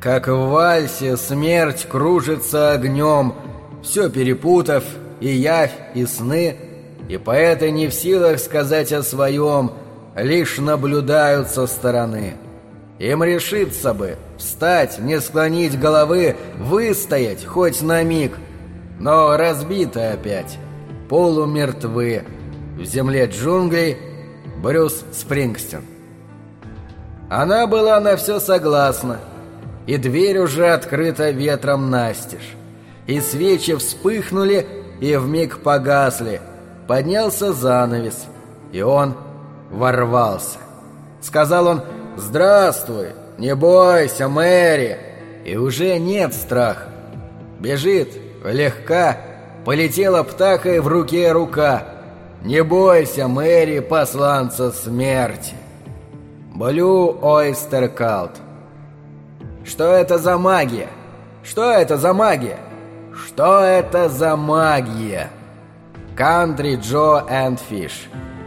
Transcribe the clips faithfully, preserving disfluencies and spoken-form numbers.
Как в вальсе смерть кружится огнем, все перепутав, и явь, и сны, и поэты не в силах сказать о своем, лишь наблюдают со стороны. Им решиться бы, встать, не склонить головы, выстоять хоть на миг, но разбиты опять, полумертвы. В земле джунглей Брюс Спрингстин. Она была на все согласна, и дверь уже открыта ветром настежь, и свечи вспыхнули и вмиг погасли, поднялся занавес, и он ворвался. Сказал он: «Здравствуй, не бойся, Мэри!» И уже нет страха. Бежит, легка, полетела птахой в руке рука. «Не бойся, Мэри, посланца смерти!» Блю Ойстер Калт. Что это за магия? Что это за магия? Что это за магия? Country Joe and Fish.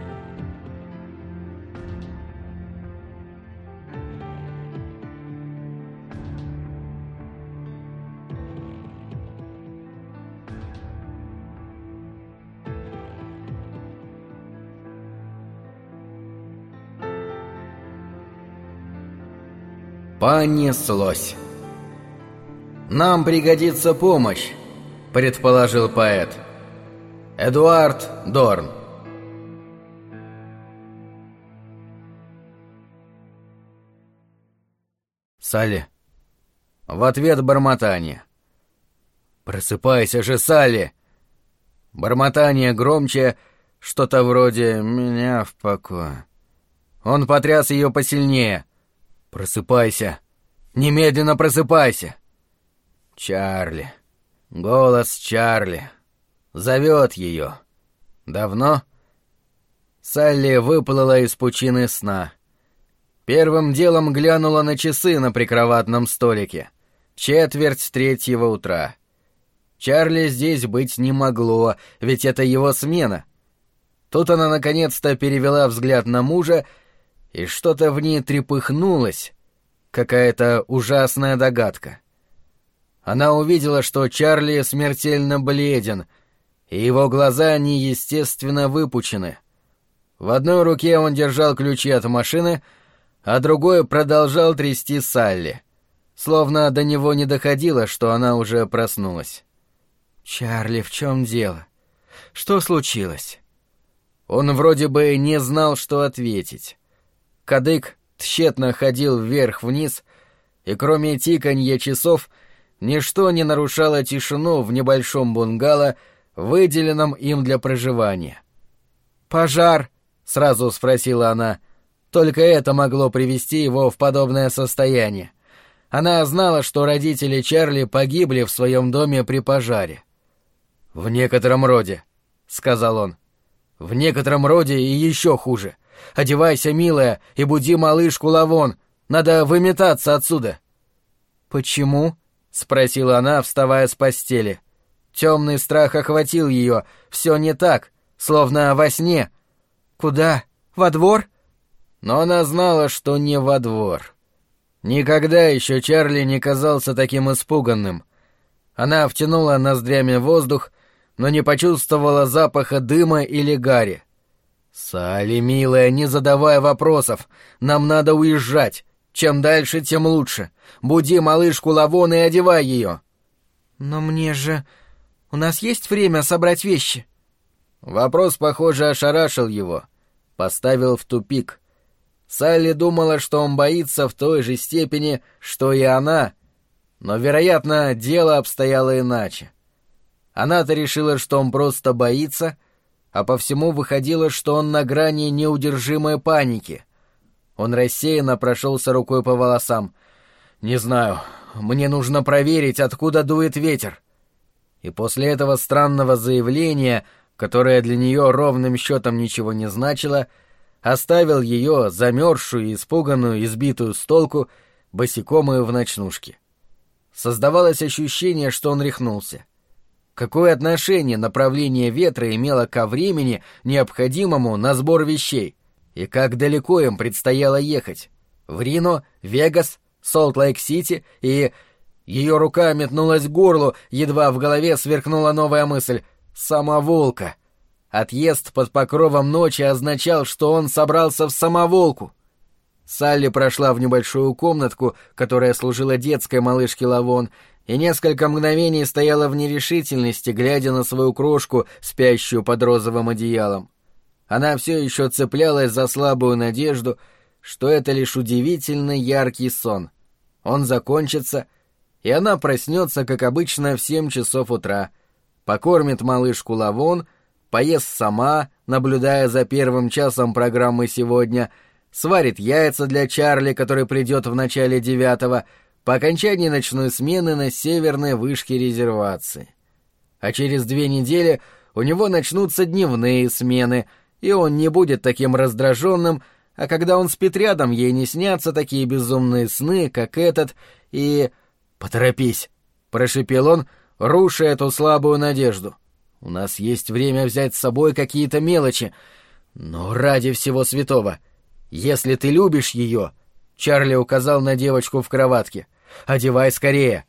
Понеслось. «Нам пригодится помощь», — предположил поэт. Эдуард Дорн. Салли. В ответ бормотание. «Просыпайся же, Салли!» Бормотание громче, что-то вроде «меня в покое». Он потряс ее посильнее. «Просыпайся! Немедленно просыпайся!» Чарли. Голос Чарли. Зовет ее. Давно? Салли выплыла из пучины сна. Первым делом глянула на часы на прикроватном столике. Четверть третьего утра. Чарли здесь быть не могло, ведь это его смена. Тут она наконец-то перевела взгляд на мужа, и что-то в ней трепыхнулось, какая-то ужасная догадка. Она увидела, что Чарли смертельно бледен, и его глаза неестественно выпучены. В одной руке он держал ключи от машины, а другой продолжал трясти Салли, словно до него не доходило, что она уже проснулась. «Чарли, в чем дело? Что случилось?» Он вроде бы не знал, что ответить. Кадык тщетно ходил вверх-вниз, и кроме тиканья часов ничто не нарушало тишину в небольшом бунгало, выделенном им для проживания. «Пожар?» — сразу спросила она. Только это могло привести его в подобное состояние. Она знала, что родители Чарли погибли в своем доме при пожаре. «В некотором роде», — сказал он. «В некотором роде и еще хуже. Одевайся, милая, и буди малышку Лавон. Надо выметаться отсюда». «Почему?» — спросила она, вставая с постели. Темный страх охватил ее. Все не так, словно во сне. «Куда? Во двор?» Но она знала, что не во двор. Никогда еще Чарли не казался таким испуганным. Она втянула ноздрями воздух, но не почувствовала запаха дыма или гари. «Салли, милая, не задавай вопросов. Нам надо уезжать. Чем дальше, тем лучше. Буди малышку Лавон и одевай ее». «Но мне же... У нас есть время собрать вещи?» Вопрос, похоже, ошарашил его. Поставил в тупик. Салли думала, что он боится в той же степени, что и она. Но, вероятно, дело обстояло иначе. Она-то решила, что он просто боится, а по всему выходило, что он на грани неудержимой паники. Он рассеянно прошелся рукой по волосам. «Не знаю, мне нужно проверить, откуда дует ветер». И после этого странного заявления, которое для нее ровным счетом ничего не значило, оставил ее, замерзшую, испуганную, избитую с толку, босиком и в ночнушке. Создавалось ощущение, что он рехнулся. Какое отношение направление ветра имело ко времени, необходимому на сбор вещей? И как далеко им предстояло ехать? В Рино, Вегас, Солт-Лейк-Сити и... Ее рука метнулась к горлу, едва в голове сверкнула новая мысль — самоволка. Отъезд под покровом ночи означал, что он собрался в самоволку. Салли прошла в небольшую комнатку, которая служила детской малышке Лавон, и несколько мгновений стояла в нерешительности, глядя на свою крошку, спящую под розовым одеялом. Она все еще цеплялась за слабую надежду, что это лишь удивительно яркий сон. Он закончится, и она проснется, как обычно, в семь часов утра, покормит малышку Лавон, поест сама, наблюдая за первым часом программы сегодня, сварит яйца для Чарли, который придет в начале девятого, по окончании ночной смены на северной вышке резервации. А через две недели у него начнутся дневные смены, и он не будет таким раздраженным, а когда он спит рядом, ей не снятся такие безумные сны, как этот, и... «Поторопись», — прошипел он, руша эту слабую надежду. «У нас есть время взять с собой какие-то мелочи, но ради всего святого, если ты любишь ее...» Чарли указал на девочку в кроватке. «Одевай скорее!»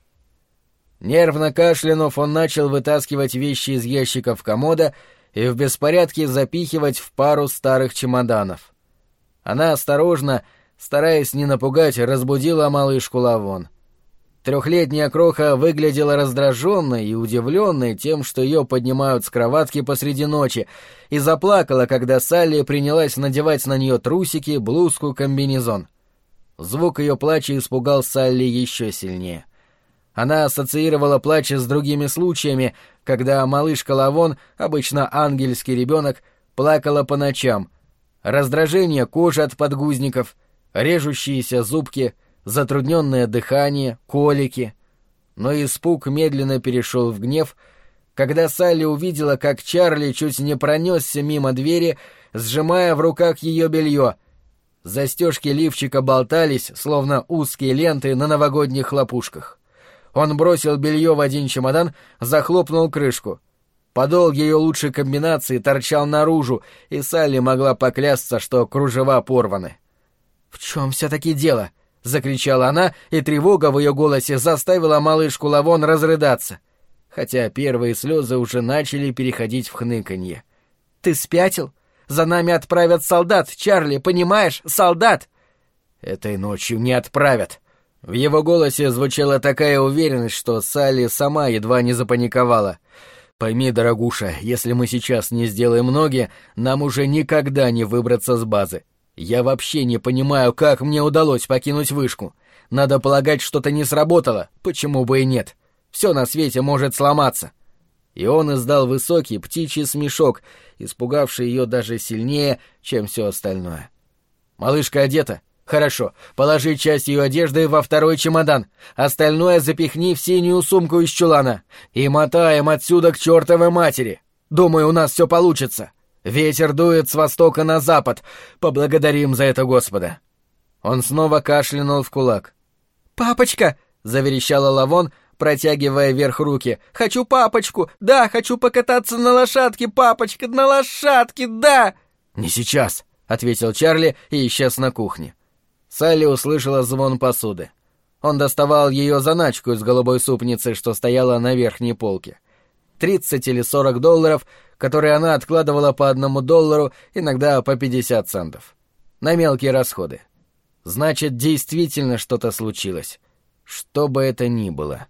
Нервно кашлянув, он начал вытаскивать вещи из ящиков комода и в беспорядке запихивать в пару старых чемоданов. Она осторожно, стараясь не напугать, разбудила малышку Лавон. Трехлетняя кроха выглядела раздраженной и удивленной тем, что ее поднимают с кроватки посреди ночи, и заплакала, когда Салли принялась надевать на нее трусики, блузку, комбинезон. Звук ее плача испугал Салли еще сильнее. Она ассоциировала плач с другими случаями, когда малышка Лавон, обычно ангельский ребенок, плакала по ночам. Раздражение кожи от подгузников, режущиеся зубки, затрудненное дыхание, колики. Но испуг медленно перешел в гнев, когда Салли увидела, как Чарли чуть не пронесся мимо двери, сжимая в руках ее белье. Застежки лифчика болтались, словно узкие ленты на новогодних хлопушках. Он бросил белье в один чемодан, захлопнул крышку. Подол ее лучшей комбинации торчал наружу, и Салли могла поклясться, что кружева порваны. «В чем все-таки дело?» — закричала она, и тревога в ее голосе заставила малышку Лавон разрыдаться, хотя первые слезы уже начали переходить в хныканье. «Ты спятил? За нами отправят солдат, Чарли, понимаешь? Солдат!» «Этой ночью не отправят!» В его голосе звучала такая уверенность, что Салли сама едва не запаниковала. «Пойми, дорогуша, если мы сейчас не сделаем ноги, нам уже никогда не выбраться с базы. Я вообще не понимаю, как мне удалось покинуть вышку. Надо полагать, что-то не сработало, почему бы и нет. Все на свете может сломаться». И он издал высокий птичий смешок, испугавший ее даже сильнее, чем все остальное. «Малышка одета? Хорошо, положи часть ее одежды во второй чемодан, остальное запихни в синюю сумку из чулана и мотаем отсюда к чертовой матери. Думаю, у нас все получится. Ветер дует с востока на запад. Поблагодарим за это Господа». Он снова кашлянул в кулак. «Папочка!» — заверещала Лавон, протягивая вверх руки. «Хочу папочку! Да, хочу покататься на лошадке, папочка, на лошадке, да!» «Не сейчас!» — ответил Чарли и исчез на кухне. Салли услышала звон посуды. Он доставал ее заначку из голубой супницы, что стояла на верхней полке. Тридцать или сорок долларов, которые она откладывала по одному доллару, иногда по пятьдесят центов. На мелкие расходы. Значит, действительно что-то случилось. Что бы это ни было.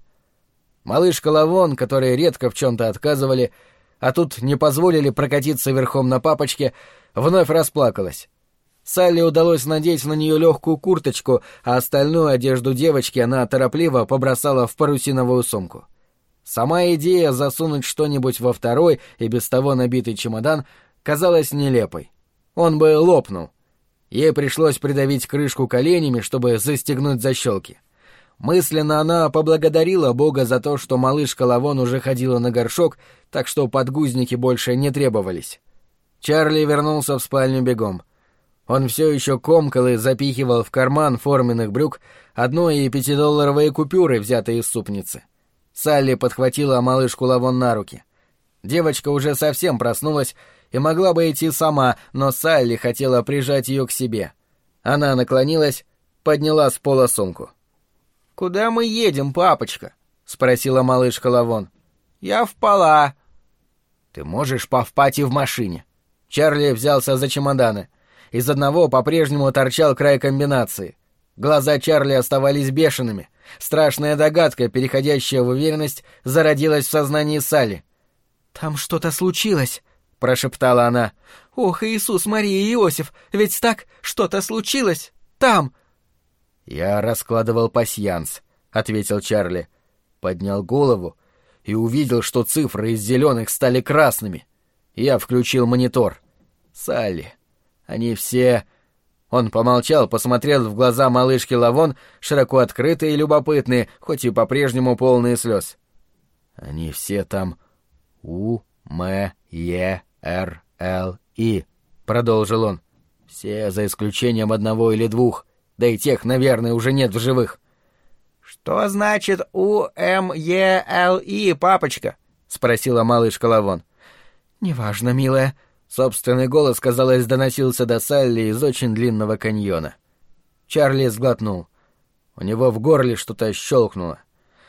Малышка Лавон, которые редко в чем-то отказывали, а тут не позволили прокатиться верхом на папочке, вновь расплакалась. Салли удалось надеть на нее легкую курточку, а остальную одежду девочки она торопливо побросала в парусиновую сумку. Сама идея засунуть что-нибудь во второй и без того набитый чемодан казалась нелепой. Он бы лопнул. Ей пришлось придавить крышку коленями, чтобы застегнуть защелки. Мысленно она поблагодарила Бога за то, что малышка Лавон уже ходила на горшок, так что подгузники больше не требовались. Чарли вернулся в спальню бегом. Он все еще комкал и запихивал в карман форменных брюк одно- и пятидолларовые купюры, взятые из супницы. Салли подхватила малышку Лавон на руки. Девочка уже совсем проснулась и могла бы идти сама, но Салли хотела прижать ее к себе. Она наклонилась, подняла с пола сумку. «Куда мы едем, папочка?» — спросила малышка Лавон. «Я впала». «Ты можешь повпать и в машине». Чарли взялся за чемоданы. Из одного по-прежнему торчал край комбинации. Глаза Чарли оставались бешеными. Страшная догадка, переходящая в уверенность, зародилась в сознании Салли. «Там что-то случилось», — прошептала она. «Ох, Иисус, Мария и Иосиф, ведь так что-то случилось там!» «Я раскладывал пасьянс», — ответил Чарли. Поднял голову и увидел, что цифры из зеленых стали красными. Я включил монитор. «Салли, они все...» Он помолчал, посмотрел в глаза малышки Лавон, широко открытые и любопытные, хоть и по-прежнему полные слез. «Они все там У, М, Е, Р, Л, И», — продолжил он. «Все за исключением одного или двух, да и тех, наверное, уже нет в живых». «Что значит У, М, Е, Л, И, папочка?» — спросила малышка Лавон. «Неважно, милая». Собственный голос, казалось, доносился до Салли из очень длинного каньона. Чарли сглотнул. У него в горле что-то щелкнуло.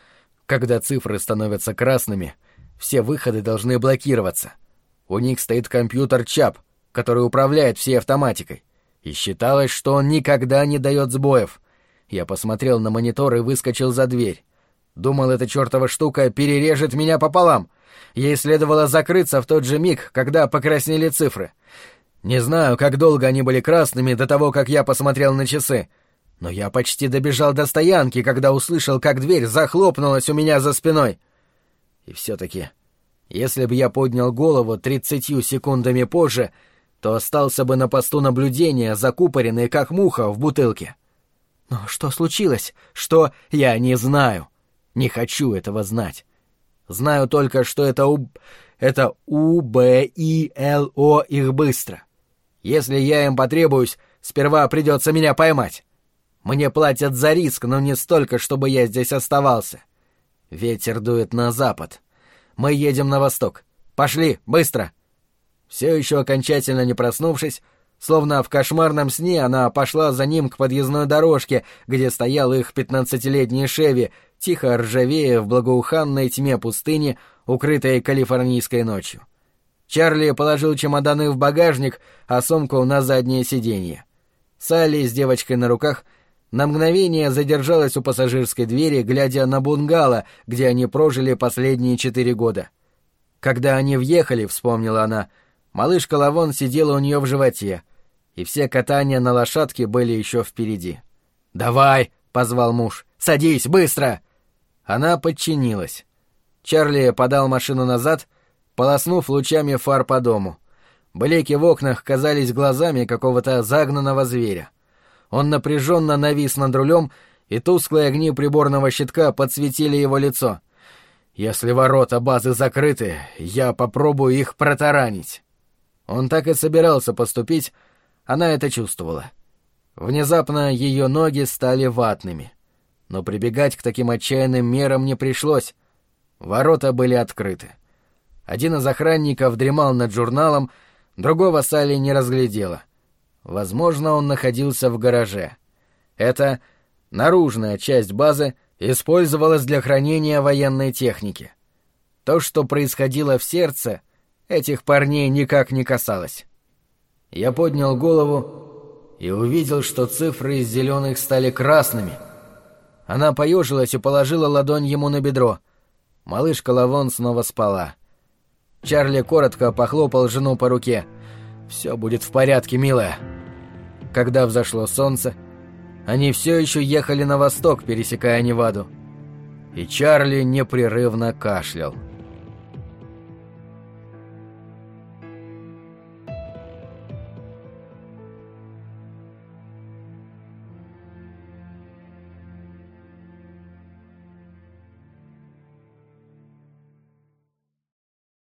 Когда цифры становятся красными, все выходы должны блокироваться. У них стоит компьютер Чап, который управляет всей автоматикой. И считалось, что он никогда не дает сбоев. Я посмотрел на монитор и выскочил за дверь. Думал, эта чертова штука перережет меня пополам. Ей следовало закрыться в тот же миг, когда покраснели цифры. Не знаю, как долго они были красными до того, как я посмотрел на часы. Но я почти добежал до стоянки, когда услышал, как дверь захлопнулась у меня за спиной. И все-таки, если бы я поднял голову тридцатью секундами позже, то остался бы на посту наблюдения, закупоренный, как муха в бутылке. Но что случилось? Что? Я не знаю. Не хочу этого знать. Знаю только, что это У... это У, Б, И, Л, О, их быстро. Если я им потребуюсь, сперва придется меня поймать. Мне платят за риск, но не столько, чтобы я здесь оставался. Ветер дует на запад. Мы едем на восток. Пошли, быстро!» Все еще окончательно не проснувшись, словно в кошмарном сне, она пошла за ним к подъездной дорожке, где стоял их пятнадцатилетний Шеви, тихо ржавея в благоуханной тьме пустыни, укрытой калифорнийской ночью. Чарли положил чемоданы в багажник, а сумку на заднее сиденье. Салли с девочкой на руках на мгновение задержалась у пассажирской двери, глядя на бунгало, где они прожили последние четыре года. Когда они въехали, вспомнила она, малышка Лавон сидела у нее в животе, и все катания на лошадке были еще впереди. «Давай!» — позвал муж. «Садись, быстро!» Она подчинилась. Чарли подал машину назад, полоснув лучами фар по дому. Блики в окнах казались глазами какого-то загнанного зверя. Он напряженно навис над рулем, и тусклые огни приборного щитка подсветили его лицо. «Если ворота базы закрыты, я попробую их протаранить». Он так и собирался поступить, она это чувствовала. Внезапно ее ноги стали ватными. Но прибегать к таким отчаянным мерам не пришлось. Ворота были открыты. Один из охранников дремал над журналом, другого Салли не разглядела. Возможно, он находился в гараже. Эта наружная часть базы использовалась для хранения военной техники. То, что происходило в сердце, этих парней никак не касалось. Я поднял голову и увидел, что цифры из зеленых стали красными. Она поежилась и положила ладонь ему на бедро. Малышка Лавон снова спала. Чарли коротко похлопал жену по руке. «Все будет в порядке, милая». Когда взошло солнце, они все еще ехали на восток, пересекая Неваду. И Чарли непрерывно кашлял.